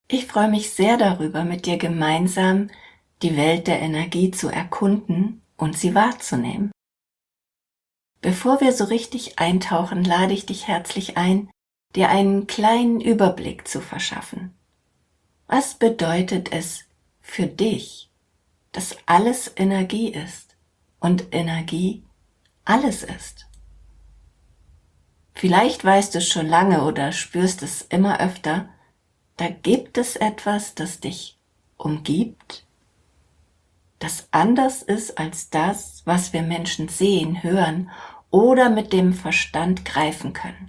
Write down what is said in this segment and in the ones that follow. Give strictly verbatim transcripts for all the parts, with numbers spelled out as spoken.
Ich freue mich sehr darüber, mit dir gemeinsam die Welt der Energie zu erkunden und sie wahrzunehmen. Bevor wir so richtig eintauchen, lade ich dich herzlich ein, dir einen kleinen Überblick zu verschaffen. Was bedeutet es für dich, dass alles Energie ist und Energie alles ist? Vielleicht weißt du es schon lange oder spürst es immer öfter, da gibt es etwas, das dich umgibt, das anders ist als das, was wir Menschen sehen, hören oder mit dem Verstand greifen können.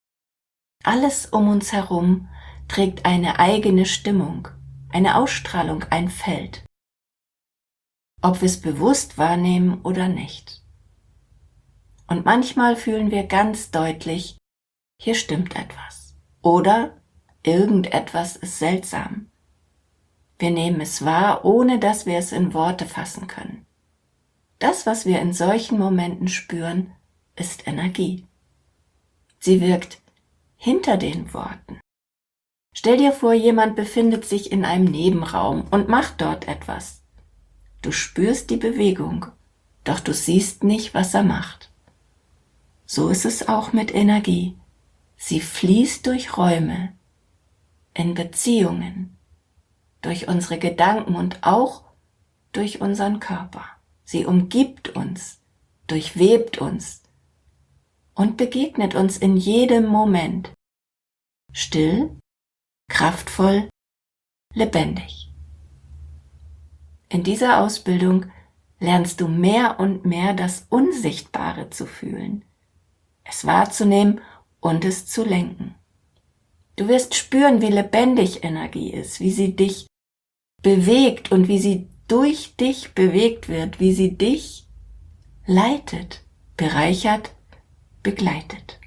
Alles um uns herum trägt eine eigene Stimmung, eine Ausstrahlung, ein Feld, ob wir es bewusst wahrnehmen oder nicht. Und manchmal fühlen wir ganz deutlich, hier stimmt etwas oder irgendetwas ist seltsam. Wir nehmen es wahr, ohne dass wir es in Worte fassen können. Das, was wir in solchen Momenten spüren, ist Energie. Sie wirkt hinter den Worten. Stell dir vor, jemand befindet sich in einem Nebenraum und macht dort etwas. Du spürst die Bewegung, doch du siehst nicht, was er macht. So ist es auch mit Energie. Sie fließt durch Räume, in Beziehungen, durch unsere Gedanken und auch durch unseren Körper. Sie umgibt uns, durchwebt uns und begegnet uns in jedem Moment. Still, kraftvoll, lebendig. In dieser Ausbildung lernst du mehr und mehr das Unsichtbare zu fühlen, es wahrzunehmen und es zu lenken. Du wirst spüren, wie lebendig Energie ist, wie sie dich bewegt und wie sie durch dich bewegt wird, wie sie dich leitet, bereichert, begleitet.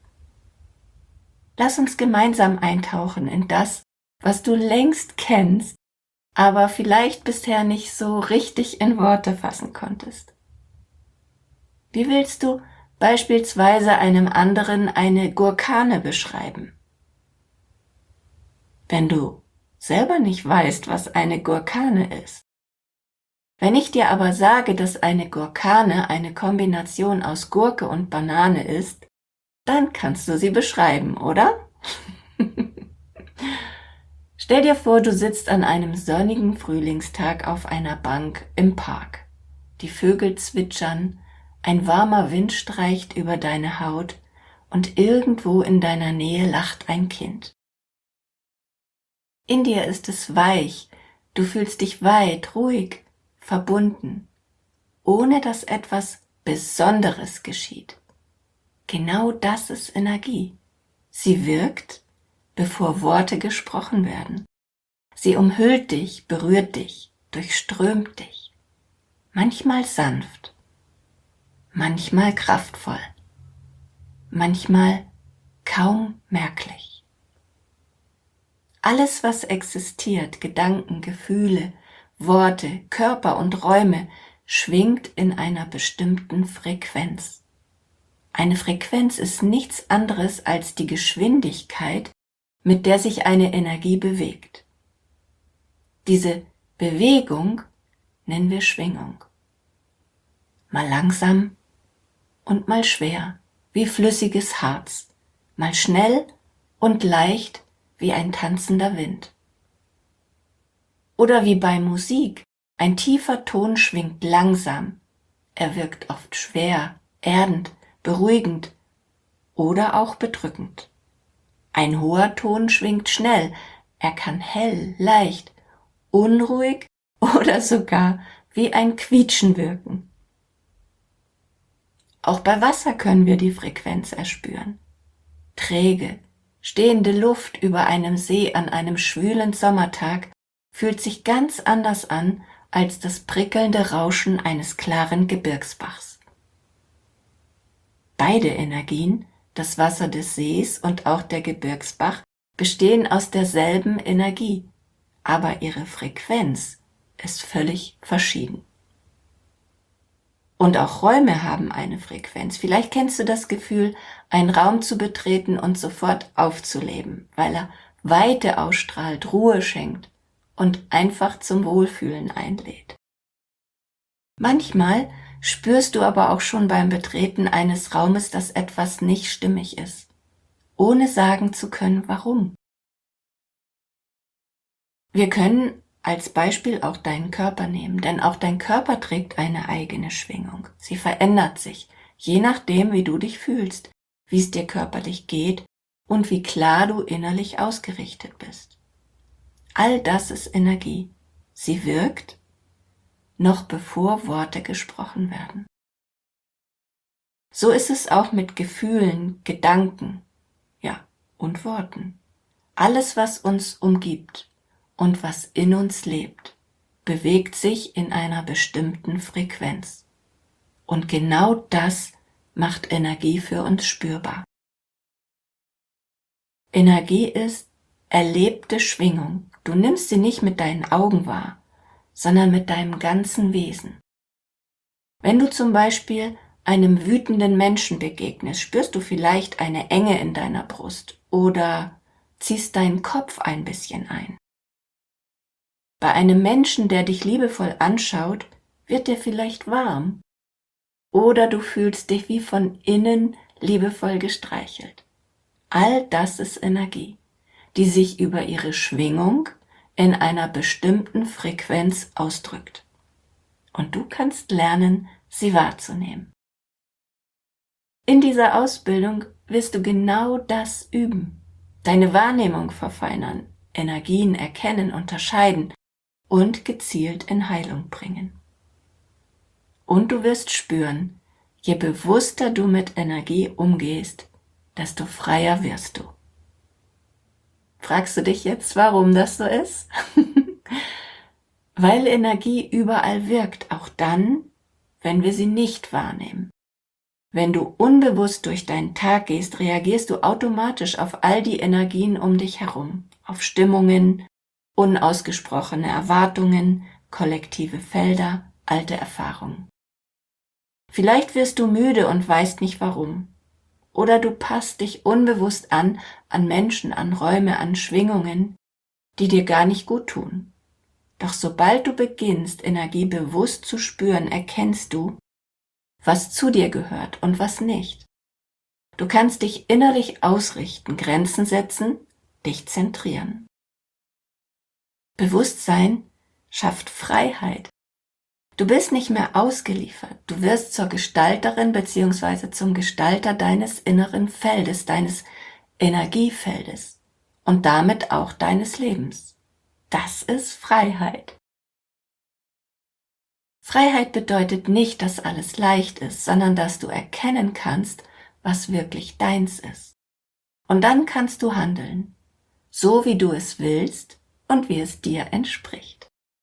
Lass uns gemeinsam eintauchen in das, was du längst kennst, aber vielleicht bisher nicht so richtig in Worte fassen konntest. Wie willst du beispielsweise einem anderen eine Gurkane beschreiben? Wenn du selber nicht weißt, was eine Gurkane ist. Wenn ich dir aber sage, dass eine Gurkane eine Kombination aus Gurke und Banane ist, dann kannst du sie beschreiben, oder? Stell dir vor, du sitzt an einem sonnigen Frühlingstag auf einer Bank im Park. Die Vögel zwitschern, ein warmer Wind streicht über deine Haut und irgendwo in deiner Nähe lacht ein Kind. In dir ist es weich, du fühlst dich weit, ruhig, verbunden, ohne dass etwas Besonderes geschieht. Genau das ist Energie. Sie wirkt, bevor Worte gesprochen werden. Sie umhüllt dich, berührt dich, durchströmt dich. Manchmal sanft, manchmal kraftvoll, manchmal kaum merklich. Alles, was existiert, Gedanken, Gefühle, Worte, Körper und Räume, schwingt in einer bestimmten Frequenz. Eine Frequenz ist nichts anderes als die Geschwindigkeit, mit der sich eine Energie bewegt. Diese Bewegung nennen wir Schwingung. Mal langsam und mal schwer, wie flüssiges Harz, mal schnell und leicht wie ein tanzender Wind. Oder wie bei Musik, ein tiefer Ton schwingt langsam, er wirkt oft schwer, erdend, beruhigend oder auch bedrückend. Ein hoher Ton schwingt schnell, er kann hell, leicht, unruhig oder sogar wie ein Quietschen wirken. Auch bei Wasser können wir die Frequenz erspüren. Träge, stehende Luft über einem See an einem schwülen Sommertag fühlt sich ganz anders an als das prickelnde Rauschen eines klaren Gebirgsbachs. Beide Energien, das Wasser des Sees und auch der Gebirgsbach, bestehen aus derselben Energie, aber ihre Frequenz ist völlig verschieden. Und auch Räume haben eine Frequenz. Vielleicht kennst du das Gefühl, einen Raum zu betreten und sofort aufzuleben, weil er Weite ausstrahlt, Ruhe schenkt und einfach zum Wohlfühlen einlädt. Manchmal spürst du aber auch schon beim Betreten eines Raumes, dass etwas nicht stimmig ist, ohne sagen zu können, warum. Wir können als Beispiel auch deinen Körper nehmen, denn auch dein Körper trägt eine eigene Schwingung. Sie verändert sich, je nachdem, wie du dich fühlst, wie es dir körperlich geht und wie klar du innerlich ausgerichtet bist. All das ist Energie. Sie wirkt, noch bevor Worte gesprochen werden. So ist es auch mit Gefühlen, Gedanken, ja, und Worten. Alles, was uns umgibt und was in uns lebt, bewegt sich in einer bestimmten Frequenz. Und genau das macht Energie für uns spürbar. Energie ist erlebte Schwingung. Du nimmst sie nicht mit deinen Augen wahr, sondern mit deinem ganzen Wesen. Wenn du zum Beispiel einem wütenden Menschen begegnest, spürst du vielleicht eine Enge in deiner Brust oder ziehst deinen Kopf ein bisschen ein. Bei einem Menschen, der dich liebevoll anschaut, wird dir vielleicht warm oder du fühlst dich wie von innen liebevoll gestreichelt. All das ist Energie, die sich über ihre Schwingung in einer bestimmten Frequenz ausdrückt. Und du kannst lernen, sie wahrzunehmen. In dieser Ausbildung wirst du genau das üben. Deine Wahrnehmung verfeinern, Energien erkennen, unterscheiden und gezielt in Heilung bringen. Und du wirst spüren, je bewusster du mit Energie umgehst, desto freier wirst du. Fragst du dich jetzt, warum das so ist? Weil Energie überall wirkt, auch dann, wenn wir sie nicht wahrnehmen. Wenn du unbewusst durch deinen Tag gehst, reagierst du automatisch auf all die Energien um dich herum, auf Stimmungen, unausgesprochene Erwartungen, kollektive Felder, alte Erfahrungen. Vielleicht wirst du müde und weißt nicht warum. Oder du passt dich unbewusst an, an Menschen, an Räume, an Schwingungen, die dir gar nicht gut tun. Doch sobald du beginnst, Energie bewusst zu spüren, erkennst du, was zu dir gehört und was nicht. Du kannst dich innerlich ausrichten, Grenzen setzen, dich zentrieren. Bewusstsein schafft Freiheit. Du bist nicht mehr ausgeliefert. Du wirst zur Gestalterin bzw. zum Gestalter deines inneren Feldes, deines Energiefeldes und damit auch deines Lebens. Das ist Freiheit. Freiheit bedeutet nicht, dass alles leicht ist, sondern dass du erkennen kannst, was wirklich deins ist. Und dann kannst du handeln, so wie du es willst und wie es dir entspricht.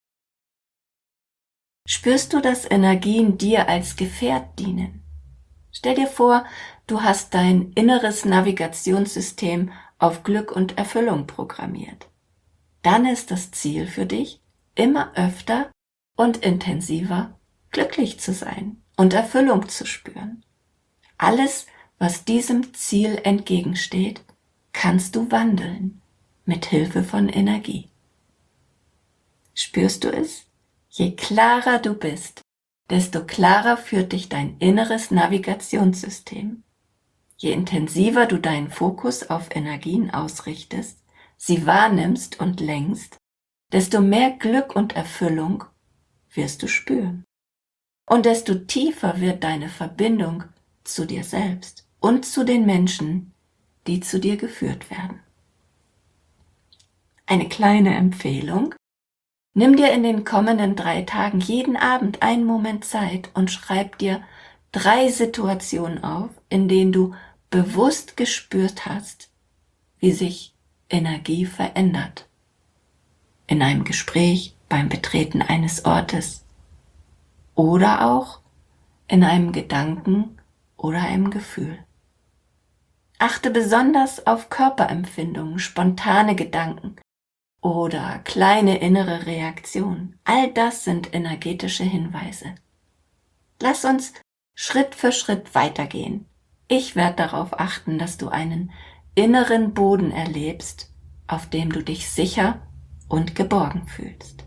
Spürst du, dass Energien dir als Gefährt dienen? Stell dir vor, du hast dein inneres Navigationssystem auf Glück und Erfüllung programmiert. Dann ist das Ziel für dich, immer öfter und intensiver glücklich zu sein und Erfüllung zu spüren. Alles, was diesem Ziel entgegensteht, kannst du wandeln mit Hilfe von Energie. Spürst du es? Je klarer du bist, desto klarer führt dich dein inneres Navigationssystem. Je intensiver du deinen Fokus auf Energien ausrichtest, sie wahrnimmst und lenkst, desto mehr Glück und Erfüllung wirst du spüren. Und desto tiefer wird deine Verbindung zu dir selbst und zu den Menschen, die zu dir geführt werden. Eine kleine Empfehlung: Nimm dir in den kommenden drei Tagen jeden Abend einen Moment Zeit und schreib dir drei Situationen auf, in denen du bewusst gespürt hast, wie sich Energie verändert. In einem Gespräch, beim Betreten eines Ortes oder auch in einem Gedanken oder einem Gefühl. Achte besonders auf Körperempfindungen, spontane Gedanken oder kleine innere Reaktionen. All das sind energetische Hinweise. Lass uns Schritt für Schritt weitergehen. Ich werde darauf achten, dass du einen inneren Boden erlebst, auf dem du dich sicher und geborgen fühlst.